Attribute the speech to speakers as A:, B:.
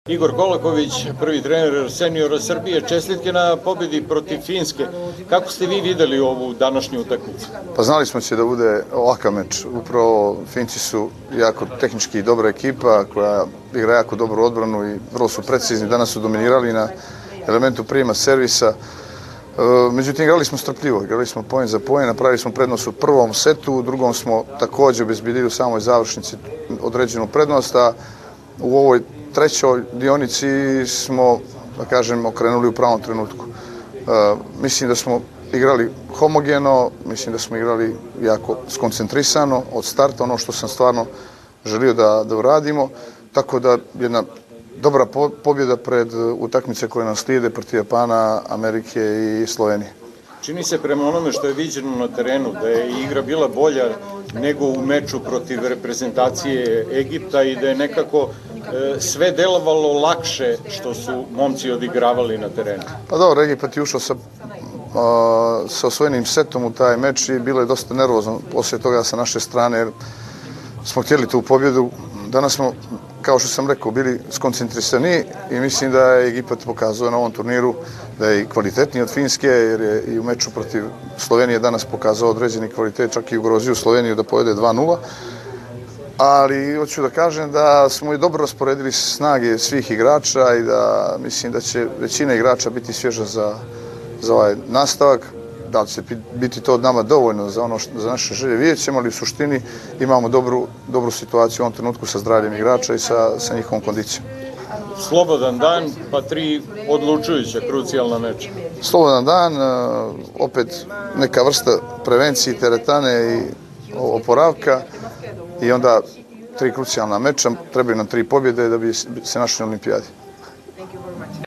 A: Igor Kolaković, prvi trener seniora Srbije, čestitke na pobedi protiv Finske. Kako ste vi videli ovu današnju utakmicu?
B: Pa znali smo će da bude ovakav meč. Upravo Finci su jako tehnički dobra ekipa koja igra jako dobru odbranu i vrlo su precizni. Danas su dominirali na elementu prijema servisa. Međutim, igrali smo strpljivo, igrali smo poen za poen, napravili smo prednost u prvom setu, u drugom smo također obezbedili u samoj završnici određenu prednost, a u ovoj trećoj dionici smo, da kažem, okrenuli u pravom trenutku. Mislim da smo igrali homogeno, mislim da smo igrali jako skoncentrisano od starta, ono što sam stvarno želio da uradimo, tako da jedna dobra pobjeda pred utakmice koje nas slijede protiv Japana, Amerike i Slovenije.
A: Čini se prema onome što je viđeno na terenu da je igra bila bolja nego u meču protiv reprezentacije Egipta i da je nekako sve delovalo lakše što su momci odigravali na terenu.
B: Pa dobro, Egipat je ušao sa osvojenim setom u taj meč i bilo je dosta nervozno poslije toga sa naše strane jer smo htjeli tu pobjedu. Danas smo, kao što sam rekao, bili skoncentrisani i mislim da je Egipat pokazao na ovom turniru da je i kvalitetniji od Finske, jer je i u meču protiv Slovenije danas pokazao određeni kvalitet, čak i ugrozio Sloveniju da povede 2:0. Ali hoću da kažem da smo i dobro rasporedili snage svih igrača i da mislim da će većina igrača biti svježa za ovaj nastavak. Da li će biti to od nama dovoljno za naše želje, vidjet ćemo, ali u suštini imamo dobru situaciju u ovom trenutku sa zdravljem igrača i sa njihovom kondicijom.
A: Slobodan dan, pa 3 odlučujuća, krucijalna meča.
B: Slobodan dan, opet neka vrsta prevencije, teretane i oporavka i onda 3 krucijalna meča, trebaju nam 3 pobjede da bi se našli na olimpijadi.